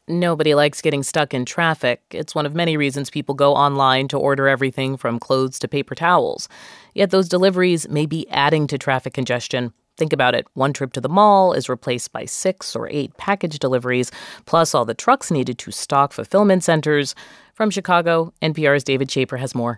Nobody likes getting stuck in traffic. It's one of many reasons people go online to order everything from clothes to paper towels. Yet those deliveries may be adding to traffic congestion. Think about it. One trip to the mall is replaced by 6 or 8 package deliveries, plus all the trucks needed to stock fulfillment centers. From Chicago, NPR's David Schaper has more.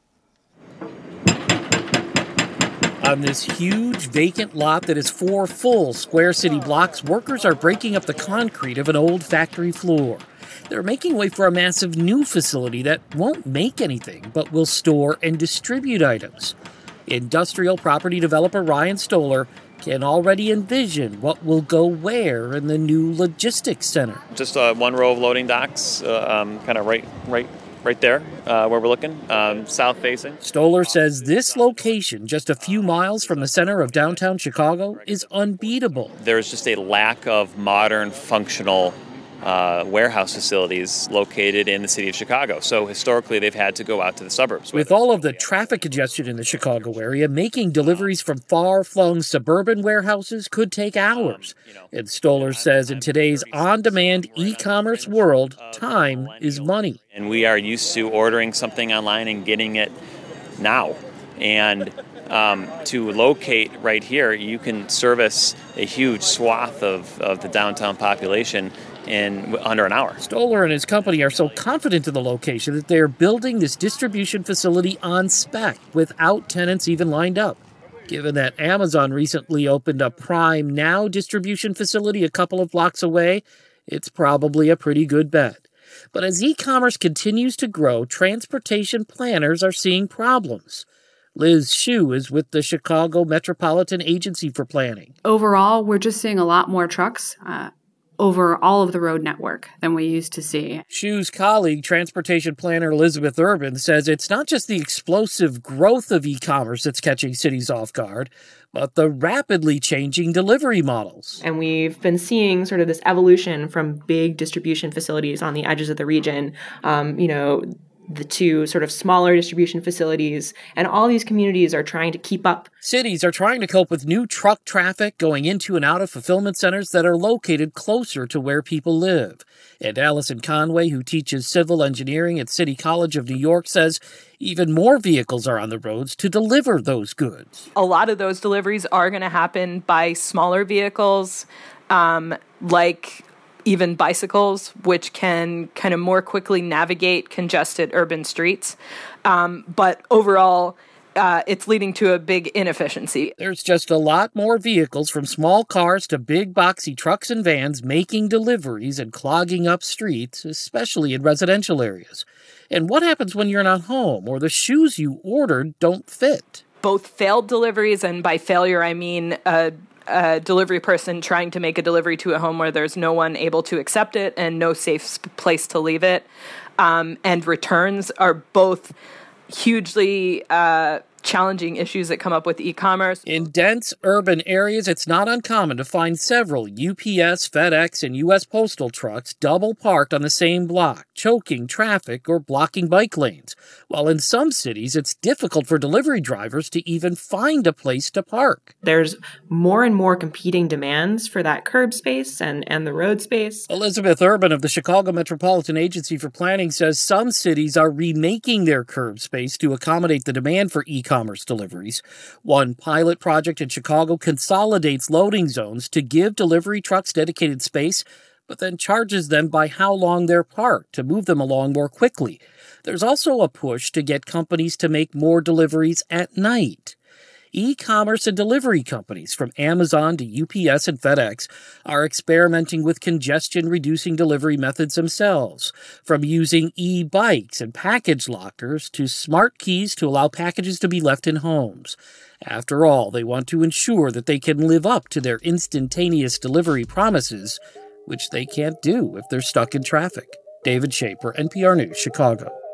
On this huge vacant lot that is 4 full square city blocks, workers are breaking up the concrete of an old factory floor. They're making way for a massive new facility that won't make anything, but will store and distribute items. Industrial property developer Ryan Stoller can already envision what will go where in the new logistics center. Just one row of loading docks, kind of right there where we're looking, south-facing. Stoller says this location, just a few miles from the center of downtown Chicago, is unbeatable. There's just a lack of modern, functional warehouse facilities located in the city of Chicago. So historically, they've had to go out to the suburbs. With all of the traffic congestion in the Chicago area, making deliveries from far-flung suburban warehouses could take hours. And Stoller says in today's on-demand e-commerce world, time is money. And we are used to ordering something online and getting it now. And to locate right here, you can service a huge swath of the downtown population in under an hour. Stoller and his company are so confident in the location that they are building this distribution facility on spec without tenants even lined up. Given that Amazon recently opened a Prime Now distribution facility a couple of blocks away, it's probably a pretty good bet. But as e-commerce continues to grow, transportation planners are seeing problems. Liz Shue is with the Chicago Metropolitan Agency for Planning. Overall, we're just seeing a lot more trucks over all of the road network than we used to see. Shue's colleague, transportation planner Elizabeth Urban, says it's not just the explosive growth of e-commerce that's catching cities off guard, but the rapidly changing delivery models. And we've been seeing sort of this evolution from big distribution facilities on the edges of the region, the two sort of smaller distribution facilities, and all these communities are trying to keep up. Cities are trying to cope with new truck traffic going into and out of fulfillment centers that are located closer to where people live. And Allison Conway, who teaches civil engineering at City College of New York, says even more vehicles are on the roads to deliver those goods. A lot of those deliveries are going to happen by smaller vehicles, like even bicycles, which can kind of more quickly navigate congested urban streets. But overall, it's leading to a big inefficiency. There's just a lot more vehicles, from small cars to big boxy trucks and vans, making deliveries and clogging up streets, especially in residential areas. And what happens when you're not home or the shoes you ordered don't fit? Both failed deliveries, and by failure I mean a delivery person trying to make a delivery to a home where there's no one able to accept it and no safe place to leave it. And returns are both hugely challenging issues that come up with e-commerce. In dense urban areas, it's not uncommon to find several UPS, FedEx, and U.S. Postal trucks double parked on the same block, choking traffic or blocking bike lanes. While in some cities, it's difficult for delivery drivers to even find a place to park. There's more and more competing demands for that curb space and the road space. Elizabeth Urban of the Chicago Metropolitan Agency for Planning says some cities are remaking their curb space to accommodate the demand for e-commerce deliveries. One pilot project in Chicago consolidates loading zones to give delivery trucks dedicated space, but then charges them by how long they're parked to move them along more quickly. There's also a push to get companies to make more deliveries at night. E-commerce and delivery companies from Amazon to UPS and FedEx are experimenting with congestion-reducing delivery methods themselves, from using e-bikes and package lockers to smart keys to allow packages to be left in homes. After all, they want to ensure that they can live up to their instantaneous delivery promises, which they can't do if they're stuck in traffic. David Schaper, NPR News, Chicago.